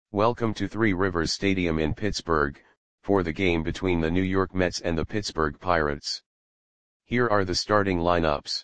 Welcome to Three Rivers Stadium in Pittsburgh, for the game between the New York Mets and the Pittsburgh Pirates. Here are the starting lineups.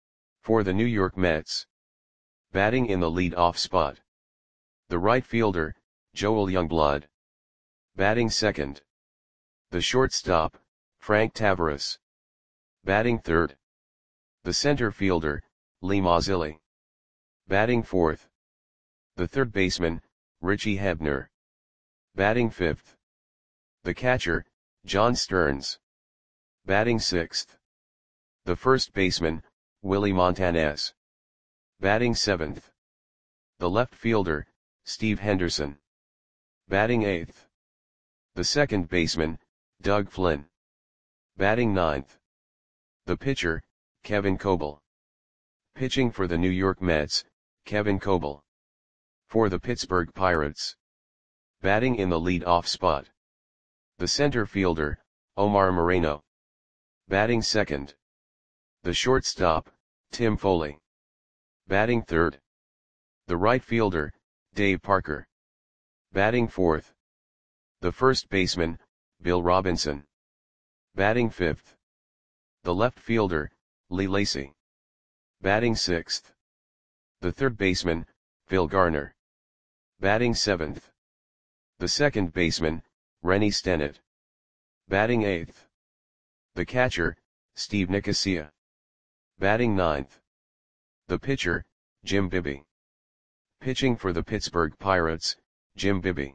For the New York Mets. Batting in the lead-off spot. The right fielder, Joel Youngblood. Batting second. The shortstop, Frank Taveras. Batting third. The center fielder, Lee Mazzilli. Batting fourth. The third baseman, Richie Hebner. Batting fifth. The catcher, John Stearns. Batting sixth. The first baseman, Willie Montanez. Batting seventh. The left fielder, Steve Henderson. Batting eighth. The second baseman, Doug Flynn. Batting ninth. The pitcher, Kevin Coble. Pitching for the New York Mets, Kevin Coble. For the Pittsburgh Pirates. Batting in the lead-off spot. The center fielder, Omar Moreno. Batting second. The shortstop, Tim Foley. Batting third. The right fielder, Dave Parker. Batting fourth. The first baseman, Bill Robinson. Batting fifth. The left fielder, Lee Lacy. Batting sixth. The third baseman, Phil Garner. Batting seventh. The second baseman, Rennie Stennett. Batting eighth. The catcher, Steve Nicosia. Batting ninth. The pitcher, Jim Bibby. Pitching for the Pittsburgh Pirates, Jim Bibby.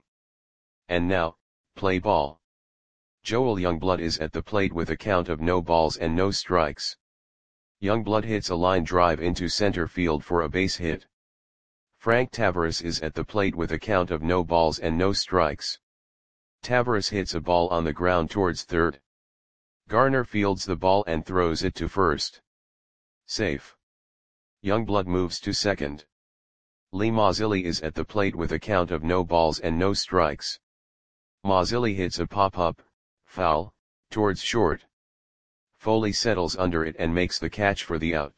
And now, play ball. Joel Youngblood is at the plate with a count of no balls and no strikes. Youngblood hits a line drive into center field for a base hit. Frank Taveras is at the plate with a count of no balls and no strikes. Taveras hits a ball on the ground towards third. Garner fields the ball and throws it to first. Safe. Youngblood moves to second. Lee Mazzilli is at the plate with a count of no balls and no strikes. Mazzilli hits a pop-up, foul, towards short. Foley settles under it and makes the catch for the out.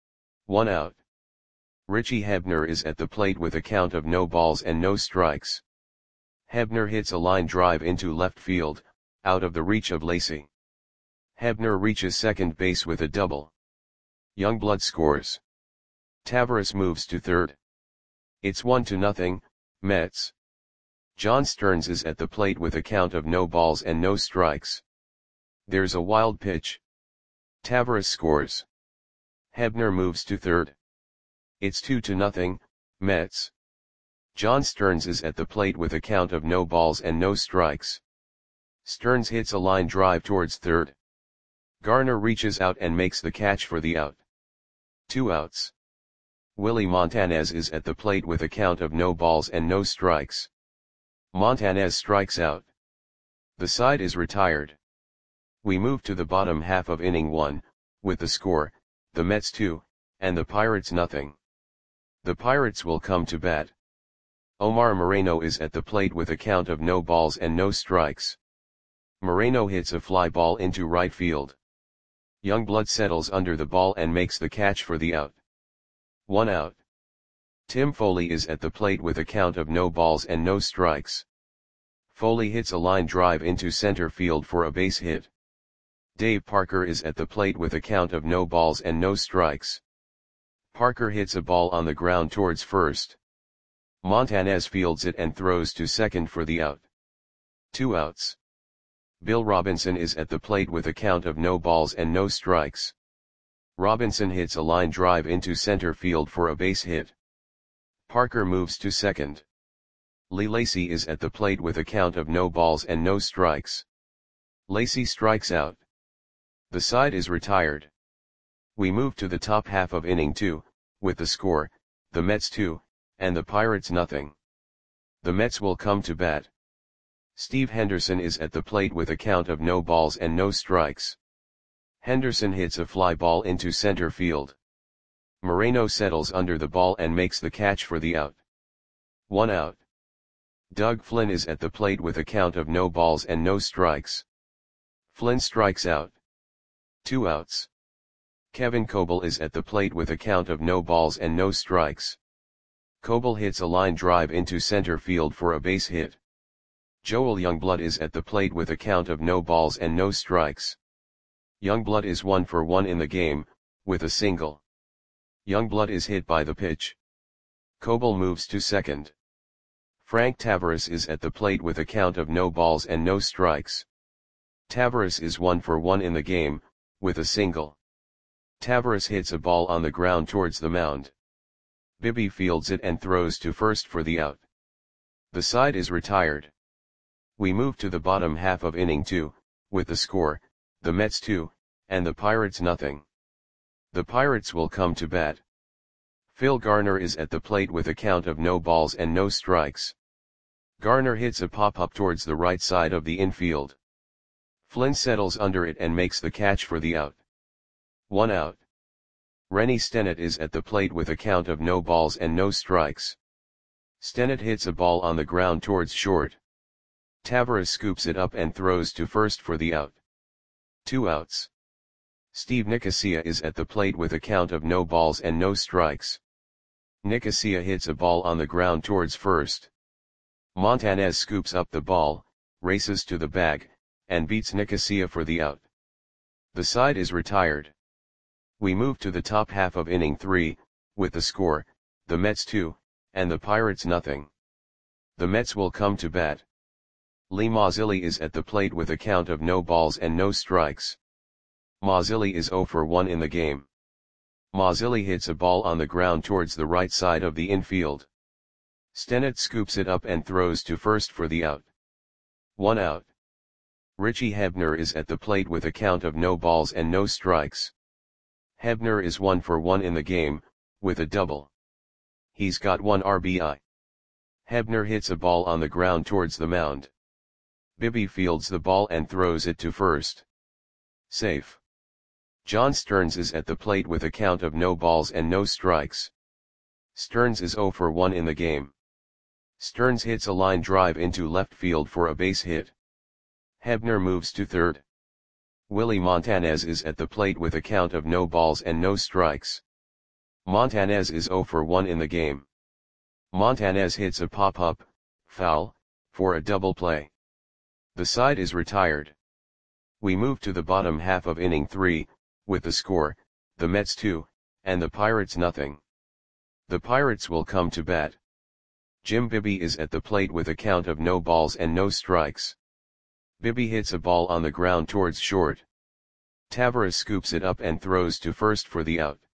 1 out. Richie Hebner is at the plate with a count of no balls and no strikes. Hebner hits a line drive into left field, out of the reach of Lacy. Hebner reaches second base with a double. Youngblood scores. Taveras moves to third. It's 1-0, Mets. John Stearns is at the plate with a count of no balls and no strikes. There's a wild pitch. Taveras scores. Hebner moves to third. It's 2-0, Mets. John Stearns is at the plate with a count of no balls and no strikes. Stearns hits a line drive towards third. Garner reaches out and makes the catch for the out. 2 outs. Willie Montanez is at the plate with a count of no balls and no strikes. Montanez strikes out. The side is retired. We move to the bottom half of inning 1, with the score, the Mets 2, and the Pirates nothing. The Pirates will come to bat. Omar Moreno is at the plate with a count of no balls and no strikes. Moreno hits a fly ball into right field. Youngblood settles under the ball and makes the catch for the out. 1 out. Tim Foley is at the plate with a count of no balls and no strikes. Foley hits a line drive into center field for a base hit. Dave Parker is at the plate with a count of no balls and no strikes. Parker hits a ball on the ground towards first. Montanez fields it and throws to second for the out. 2 outs. Bill Robinson is at the plate with a count of no balls and no strikes. Robinson hits a line drive into center field for a base hit. Parker moves to second. Lee Lacy is at the plate with a count of no balls and no strikes. Lacy strikes out. The side is retired. We move to the top half of inning 2, with the score, the Mets 2, and the Pirates nothing. The Mets will come to bat. Steve Henderson is at the plate with a count of no balls and no strikes. Henderson hits a fly ball into center field. Moreno settles under the ball and makes the catch for the out. 1 out. Doug Flynn is at the plate with a count of no balls and no strikes. Flynn strikes out. 2 outs. Kevin Coble is at the plate with a count of no balls and no strikes. Coble hits a line drive into center field for a base hit. Joel Youngblood is at the plate with a count of no balls and no strikes. Youngblood is 1 for 1 in the game, with a single. Youngblood is hit by the pitch. Coble moves to second. Frank Tavares is at the plate with a count of no balls and no strikes. Tavares is 1 for 1 in the game, with a single. Tavares hits a ball on the ground towards the mound. Bibby fields it and throws to first for the out. The side is retired. We move to the bottom half of inning 2, with the score, the Mets 2, and the Pirates nothing. The Pirates will come to bat. Phil Garner is at the plate with a count of no balls and no strikes. Garner hits a pop-up towards the right side of the infield. Flynn settles under it and makes the catch for the out. 1 out. Rennie Stennett is at the plate with a count of no balls and no strikes. Stennett hits a ball on the ground towards short. Tavares scoops it up and throws to first for the out. 2 outs. Steve Nicosia is at the plate with a count of no balls and no strikes. Nicosia hits a ball on the ground towards first. Montanez scoops up the ball, races to the bag, and beats Nicosia for the out. The side is retired. We move to the top half of inning 3, with the score, the Mets 2, and the Pirates nothing. The Mets will come to bat. Lee Mazzilli is at the plate with a count of no balls and no strikes. Mazzilli is 0 for 1 in the game. Mazzilli hits a ball on the ground towards the right side of the infield. Stennett scoops it up and throws to first for the out. 1 out. Richie Hebner is at the plate with a count of no balls and no strikes. Hebner is 1 for 1 in the game, with a double. He's got 1 RBI. Hebner hits a ball on the ground towards the mound. Bibby fields the ball and throws it to first. Safe. John Stearns is at the plate with a count of no balls and no strikes. Stearns is 0 for 1 in the game. Stearns hits a line drive into left field for a base hit. Hebner moves to third. Willie Montanez is at the plate with a count of no balls and no strikes. Montanez is 0 for 1 in the game. Montanez hits a pop-up, foul, for a double play. The side is retired. We move to the bottom half of inning 3, with the score, the Mets 2, and the Pirates nothing. The Pirates will come to bat. Jim Bibby is at the plate with a count of no balls and no strikes. Bibby hits a ball on the ground towards short. Tavares scoops it up and throws to first for the out.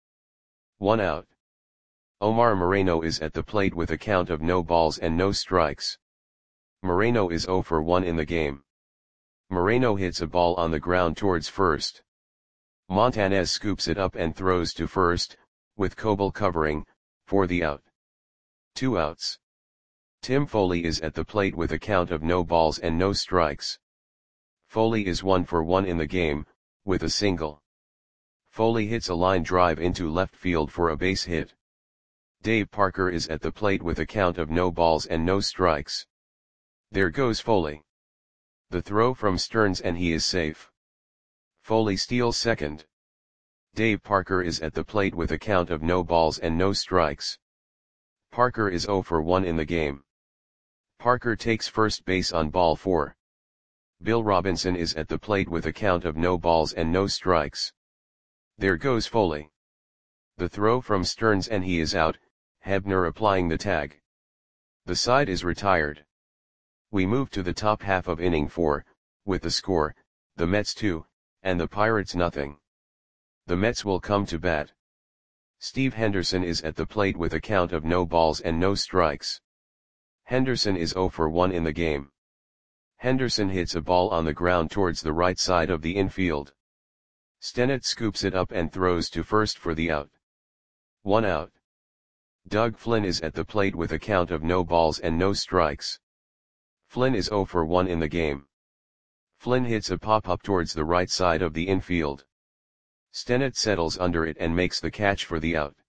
1 out. Omar Moreno is at the plate with a count of no balls and no strikes. Moreno is 0 for 1 in the game. Moreno hits a ball on the ground towards first. Montanez scoops it up and throws to first, with Coble covering, for the out. 2 outs. Tim Foley is at the plate with a count of no balls and no strikes. Foley is 1 for 1 in the game, with a single. Foley hits a line drive into left field for a base hit. Dave Parker is at the plate with a count of no balls and no strikes. There goes Foley. The throw from Stearns and he is safe. Foley steals second. Dave Parker is at the plate with a count of no balls and no strikes. Parker is 0 for 1 in the game. Parker takes first base on ball 4. Bill Robinson is at the plate with a count of no balls and no strikes. There goes Foley. The throw from Stearns and he is out, Hebner applying the tag. The side is retired. We move to the top half of inning 4, with the score, the Mets 2, and the Pirates nothing. The Mets will come to bat. Steve Henderson is at the plate with a count of no balls and no strikes. Henderson is 0 for 1 in the game. Henderson hits a ball on the ground towards the right side of the infield. Stennett scoops it up and throws to first for the out. 1 out. Doug Flynn is at the plate with a count of no balls and no strikes. Flynn is 0 for 1 in the game. Flynn hits a pop-up towards the right side of the infield. Stennett settles under it and makes the catch for the out.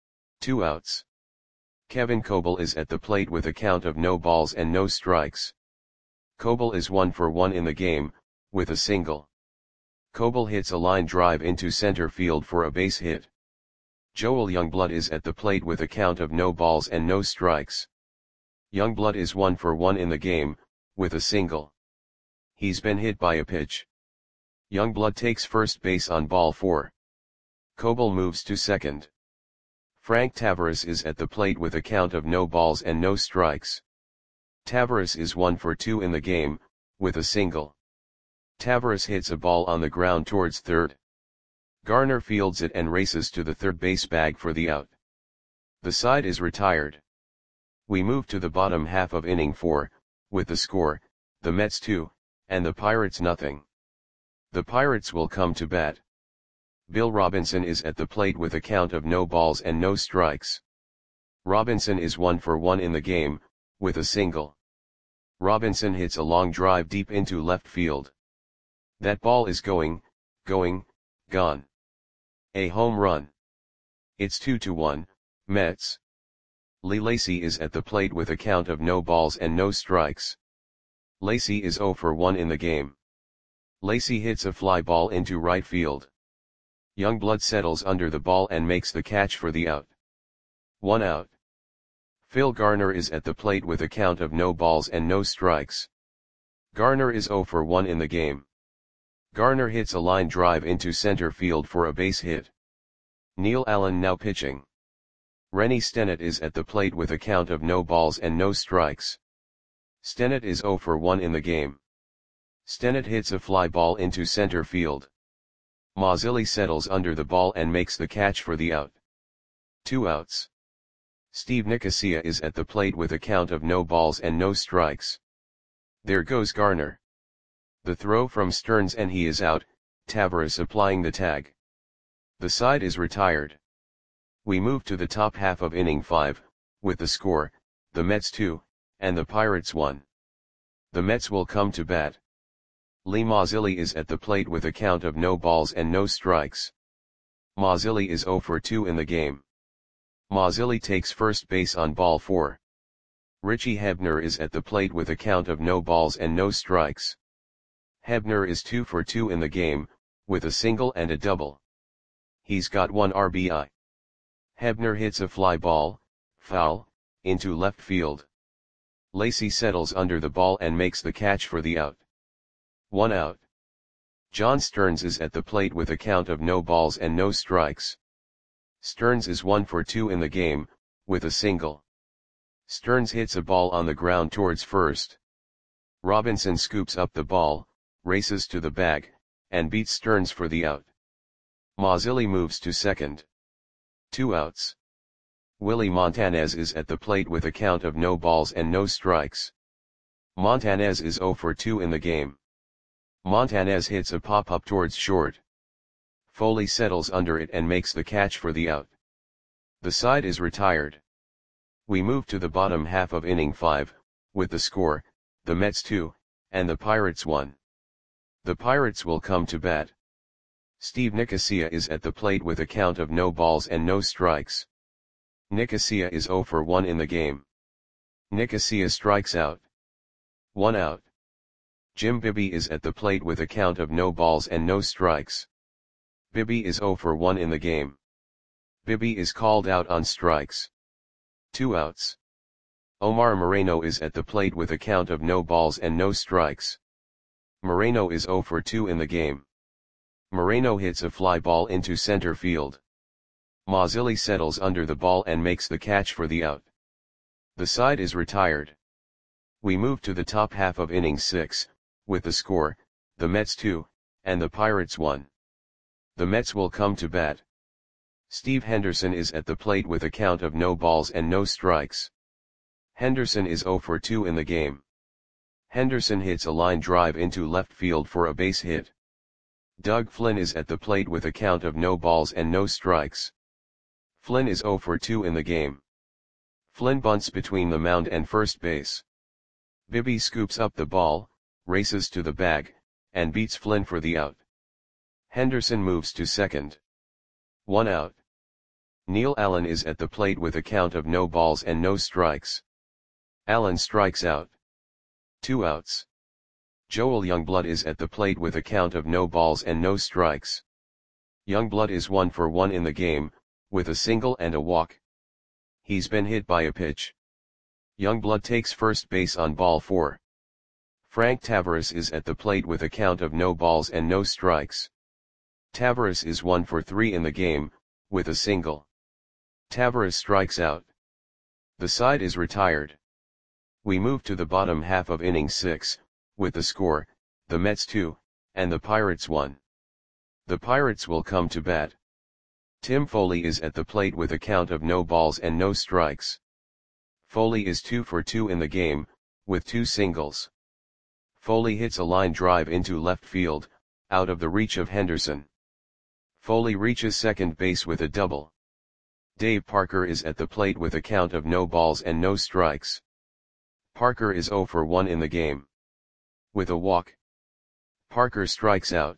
2 outs. Kevin Coble is at the plate with a count of no balls and no strikes. Coble is 1 for 1 in the game, with a single. Coble hits a line drive into center field for a base hit. Joel Youngblood is at the plate with a count of no balls and no strikes. Youngblood is 1 for 1 in the game, with a single. He's been hit by a pitch. Youngblood takes first base on ball 4. Coble moves to second. Frank Tavares is at the plate with a count of no balls and no strikes. Tavares is 1 for 2 in the game, with a single. Tavares hits a ball on the ground towards third. Garner fields it and races to the third base bag for the out. The side is retired. We move to the bottom half of inning 4, with the score, the Mets 2, and the Pirates nothing. The Pirates will come to bat. Bill Robinson is at the plate with a count of no balls and no strikes. Robinson is 1 for 1 in the game, with a single. Robinson hits a long drive deep into left field. That ball is gone. A home run. It's 2-1, Mets. Lee Lacy is at the plate with a count of no balls and no strikes. Lacy is 0 for 1 in the game. Lacy hits a fly ball into right field. Youngblood settles under the ball and makes the catch for the out. 1 out. Phil Garner is at the plate with a count of no balls and no strikes. Garner is 0 for 1 in the game. Garner hits a line drive into center field for a base hit. Neil Allen now pitching. Rennie Stennett is at the plate with a count of no balls and no strikes. Stennett is 0 for 1 in the game. Stennett hits a fly ball into center field. Mazzilli settles under the ball and makes the catch for the out. 2 outs. Steve Nicosia is at the plate with a count of no balls and no strikes. There goes Garner. The throw from Stearns and he is out, Tavares applying the tag. The side is retired. We move to the top half of inning 5, with the score, the Mets 2, and the Pirates 1. The Mets will come to bat. Lee Mazzilli is at the plate with a count of no balls and no strikes. Mazzilli is 0 for 2 in the game. Mazzilli takes first base on ball 4. Richie Hebner is at the plate with a count of no balls and no strikes. Hebner is 2 for 2 in the game, with a single and a double. He's got 1 RBI. Hebner hits a fly ball, foul, into left field. Lacy settles under the ball and makes the catch for the out. 1 out. John Stearns is at the plate with a count of no balls and no strikes. Stearns is 1 for 2 in the game, with a single. Stearns hits a ball on the ground towards first. Robinson scoops up the ball, races to the bag, and beats Stearns for the out. Mazzilli moves to second. 2 outs. Willie Montanez is at the plate with a count of no balls and no strikes. Montanez is 0 for 2 in the game. Montanez hits a pop-up towards short. Foley settles under it and makes the catch for the out. The side is retired. We move to the bottom half of inning 5, with the score, the Mets 2, and the Pirates 1. The Pirates will come to bat. Steve Nicosia is at the plate with a count of no balls and no strikes. Nicosia is 0 for 1 in the game. Nicosia strikes out. 1 out. Jim Bibby is at the plate with a count of no balls and no strikes. Bibby is 0 for 1 in the game. Bibby is called out on strikes. 2 outs. Omar Moreno is at the plate with a count of no balls and no strikes. Moreno is 0 for 2 in the game. Moreno hits a fly ball into center field. Mazzilli settles under the ball and makes the catch for the out. The side is retired. We move to the top half of inning 6, with the score, the Mets 2, and the Pirates 1. The Mets will come to bat. Steve Henderson is at the plate with a count of no balls and no strikes. Henderson is 0 for 2 in the game. Henderson hits a line drive into left field for a base hit. Doug Flynn is at the plate with a count of no balls and no strikes. Flynn is 0 for 2 in the game. Flynn bunts between the mound and first base. Bibby scoops up the ball, races to the bag, and beats Flynn for the out. Henderson moves to second. 1 out. Neil Allen is at the plate with a count of no balls and no strikes. Allen strikes out. 2 outs. Joel Youngblood is at the plate with a count of no balls and no strikes. Youngblood is 1 for 1 in the game, with a single and a walk. He's been hit by a pitch. Youngblood takes first base on ball 4. Frank Tavares is at the plate with a count of no balls and no strikes. Tavares is 1 for 3 in the game, with a single. Tavares strikes out. The side is retired. We move to the bottom half of inning 6, with the score, the Mets 2, and the Pirates 1. The Pirates will come to bat. Tim Foley is at the plate with a count of no balls and no strikes. Foley is 2 for 2 in the game, with 2 singles. Foley hits a line drive into left field, out of the reach of Henderson. Foley reaches second base with a double. Dave Parker is at the plate with a count of no balls and no strikes. Parker is 0 for 1 in the game. With a walk, Parker strikes out.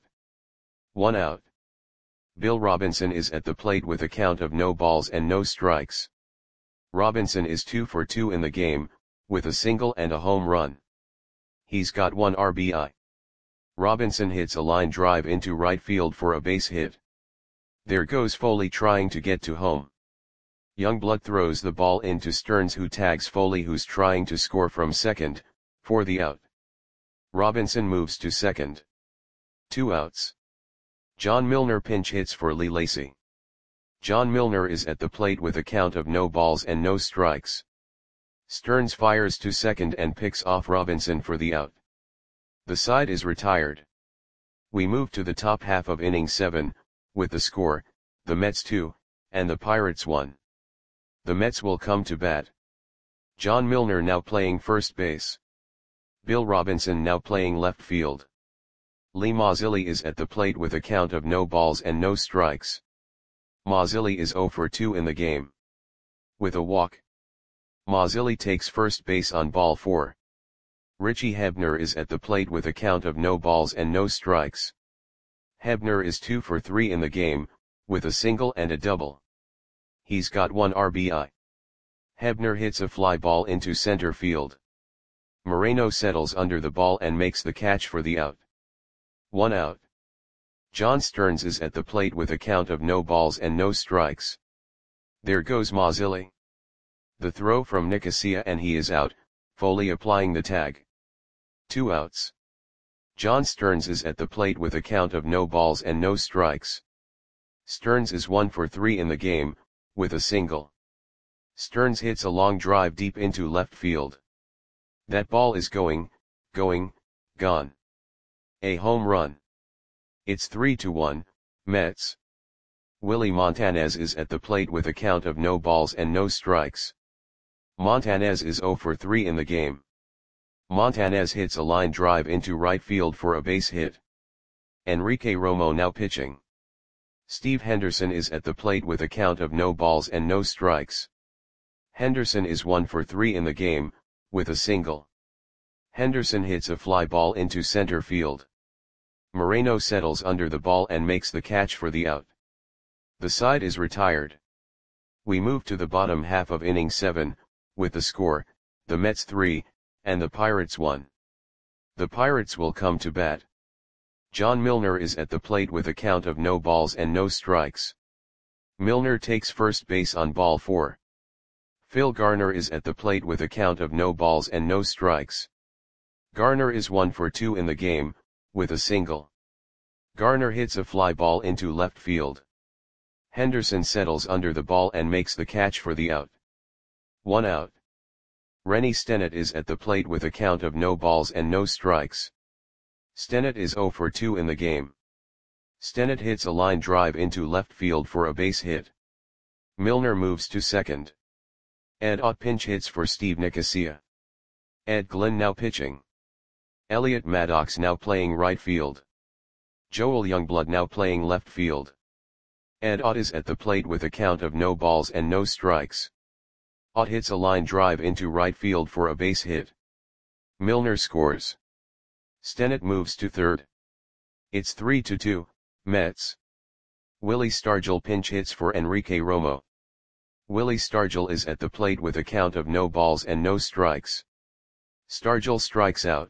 1 out. Bill Robinson is at the plate with a count of no balls and no strikes. Robinson is 2 for 2 in the game, with a single and a home run. He's got 1 RBI. Robinson hits a line drive into right field for a base hit. There goes Foley trying to get to home. Youngblood throws the ball into Stearns, who tags Foley, who's trying to score from second, for the out. Robinson moves to second. 2 outs. John Milner pinch hits for Lee Lacy. John Milner is at the plate with a count of no balls and no strikes. Stearns fires to second and picks off Robinson for the out. The side is retired. We move to the top half of inning 7, with the score, the Mets 2, and the Pirates 1. The Mets will come to bat. John Milner now playing first base. Bill Robinson now playing left field. Lee Mazzilli is at the plate with a count of no balls and no strikes. Mazzilli is 0 for 2 in the game. With a walk, Mazzilli takes first base on ball 4. Richie Hebner is at the plate with a count of no balls and no strikes. Hebner is 2 for 3 in the game, with a single and a double. He's got 1 RBI. Hebner hits a fly ball into center field. Moreno settles under the ball and makes the catch for the out. 1 out. John Stearns is at the plate with a count of no balls and no strikes. There goes Mazzilli. The throw from Nicosia and he is out, Foley applying the tag. 2 outs. John Stearns is at the plate with a count of no balls and no strikes. Stearns is 1 for 3 in the game, with a single. Stearns hits a long drive deep into left field. That ball is going, gone. A home run. It's 3-1, Mets. Willie Montanez is at the plate with a count of no balls and no strikes. Montanez is 0 for 3 in the game. Montanez hits a line drive into right field for a base hit. Enrique Romo now pitching. Steve Henderson is at the plate with a count of no balls and no strikes. Henderson is 1 for 3 in the game, with a single. Henderson hits a fly ball into center field. Moreno settles under the ball and makes the catch for the out. The side is retired. We move to the bottom half of inning 7, with the score, the Mets 3, and the Pirates 1. The Pirates will come to bat. John Milner is at the plate with a count of no balls and no strikes. Milner takes first base on ball 4. Phil Garner is at the plate with a count of no balls and no strikes. Garner is 1 for 2 in the game, with a single. Garner hits a fly ball into left field. Henderson settles under the ball and makes the catch for the out. 1 out. Rennie Stennett is at the plate with a count of no balls and no strikes. Stennett is 0 for 2 in the game. Stennett hits a line drive into left field for a base hit. Milner moves to second. Ed Ott pinch hits for Steve Nicosia. Ed Glenn now pitching. Elliot Maddox now playing right field. Joel Youngblood now playing left field. Ed Ott is at the plate with a count of no balls and no strikes. Ott hits a line drive into right field for a base hit. Milner scores. Stennett moves to third. It's 3-2, Mets. Willie Stargell pinch hits for Enrique Romo. Willie Stargell is at the plate with a count of no balls and no strikes. Stargell strikes out.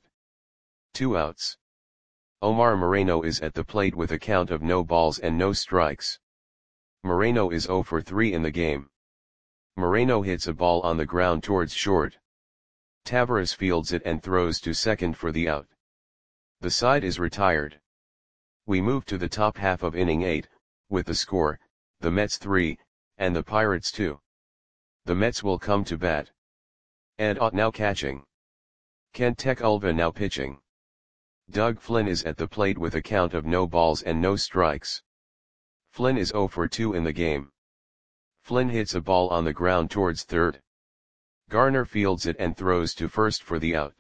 2 outs. Omar Moreno is at the plate with a count of no balls and no strikes. Moreno is 0 for 3 in the game. Moreno hits a ball on the ground towards short. Tavares fields it and throws to second for the out. The side is retired. We move to the top half of inning 8, with the score, the Mets 3, and the Pirates 2. The Mets will come to bat. Ed Ott now catching. Kent Tekulve now pitching. Doug Flynn is at the plate with a count of no balls and no strikes. Flynn is 0 for 2 in the game. Flynn hits a ball on the ground towards third. Garner fields it and throws to first for the out.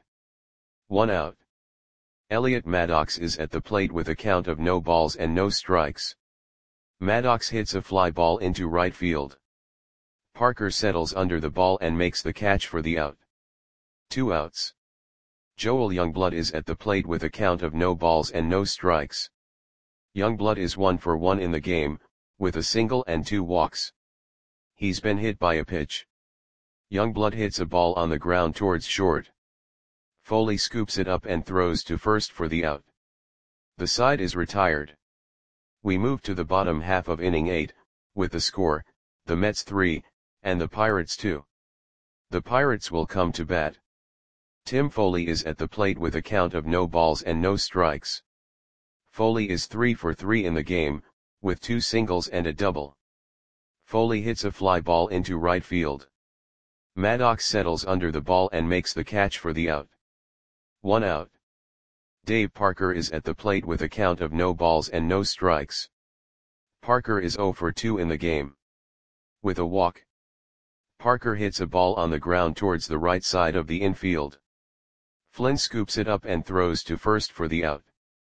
1 out. Elliot Maddox is at the plate with a count of no balls and no strikes. Maddox hits a fly ball into right field. Parker settles under the ball and makes the catch for the out. 2 outs. Joel Youngblood is at the plate with a count of no balls and no strikes. Youngblood is 1 for 1 in the game, with a single and 2 walks. He's been hit by a pitch. Youngblood hits a ball on the ground towards short. Foley scoops it up and throws to first for the out. The side is retired. We move to the bottom half of inning 8, with the score, the Mets 3, and the Pirates 2. The Pirates will come to bat. Tim Foley is at the plate with a count of no balls and no strikes. Foley is 3 for 3 in the game, with 2 singles and a double. Foley hits a fly ball into right field. Maddox settles under the ball and makes the catch for the out. 1 out. Dave Parker is at the plate with a count of no balls and no strikes. Parker is 0 for 2 in the game. With a walk. Parker hits a ball on the ground towards the right side of the infield. Flynn scoops it up and throws to first for the out.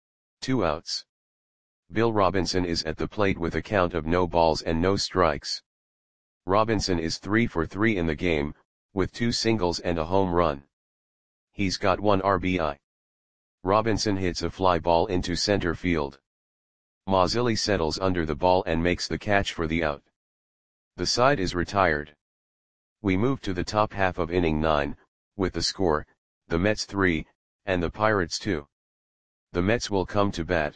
2 outs. Bill Robinson is at the plate with a count of no balls and no strikes. Robinson is 3 for 3 in the game, with 2 singles and a home run. He's got 1 RBI. Robinson hits a fly ball into center field. Mazzilli settles under the ball and makes the catch for the out. The side is retired. We move to the top half of inning 9, with the score, the Mets 3, and the Pirates 2. The Mets will come to bat.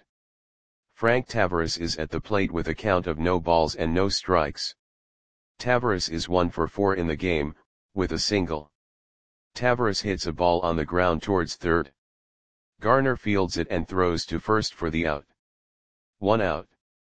Frank Tavares is at the plate with a count of no balls and no strikes. Tavares is 1 for 4 in the game, with a single. Tavares hits a ball on the ground towards third. Garner fields it and throws to first for the out. 1 out.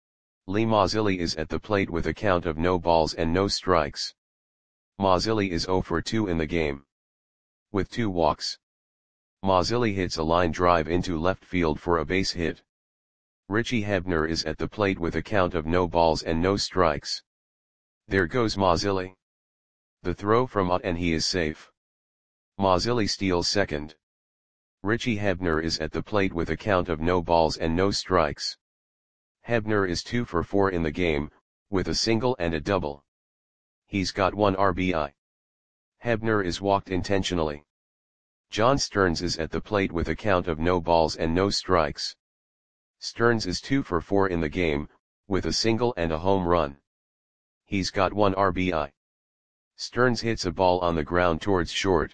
Lee Mazzilli is at the plate with a count of no balls and no strikes. Mazzilli is 0 for 2 in the game. With 2 walks. Mazzilli hits a line drive into left field for a base hit. Richie Hebner is at the plate with a count of no balls and no strikes. There goes Mazzilli. The throw from Ott and he is safe. Mazzilli steals second. Richie Hebner is at the plate with a count of no balls and no strikes. Hebner is 2 for 4 in the game, with a single and a double. He's got 1 RBI. Hebner is walked intentionally. John Stearns is at the plate with a count of no balls and no strikes. Stearns is 2 for 4 in the game, with a single and a home run. He's got 1 RBI. Stearns hits a ball on the ground towards short.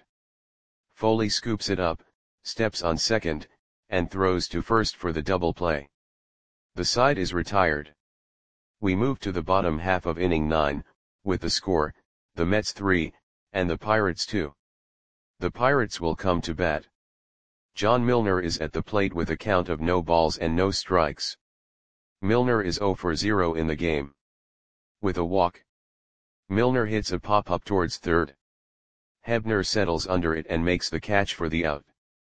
Foley scoops it up, steps on second, and throws to first for the double play. The side is retired. We move to the bottom half of inning 9, with the score, the Mets 3, and the Pirates 2. The Pirates will come to bat. John Milner is at the plate with a count of no balls and no strikes. Milner is 0 for 0 in the game. With a walk. Milner hits a pop-up towards third. Hebner settles under it and makes the catch for the out.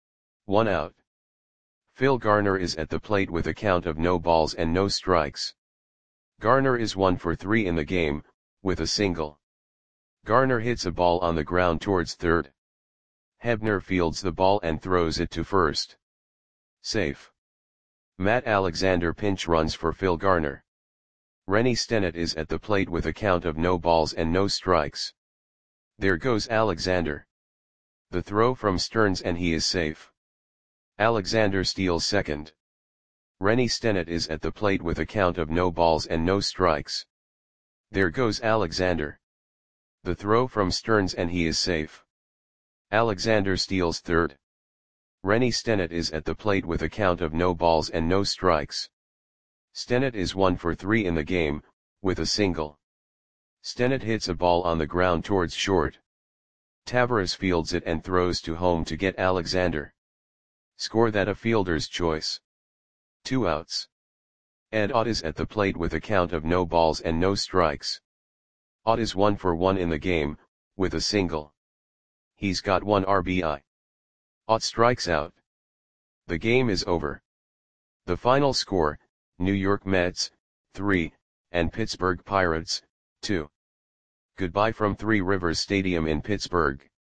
1 out. Phil Garner is at the plate with a count of no balls and no strikes. Garner is 1 for 3 in the game, with a single. Garner hits a ball on the ground towards third. Hebner fields the ball and throws it to first. Safe. Matt Alexander pinch runs for Phil Garner. Rennie Stennett is at the plate with a count of no balls and no strikes. There goes Alexander. The throw from Stearns and he is safe. Alexander steals second. Rennie Stennett is at the plate with a count of no balls and no strikes. There goes Alexander. The throw from Stearns and he is safe. Alexander steals third. Rennie Stennett is at the plate with a count of no balls and no strikes. Stennett is 1 for 3 in the game, with a single. Stennett hits a ball on the ground towards short. Tavares fields it and throws to home to get Alexander. Score that a fielder's choice. 2 outs. Ed Ott is at the plate with a count of no balls and no strikes. Ott is 1 for 1 in the game, with a single. He's got 1 RBI. Ott strikes out. The game is over. The final score, New York Mets, 3, and Pittsburgh Pirates, 2. Goodbye from Three Rivers Stadium in Pittsburgh.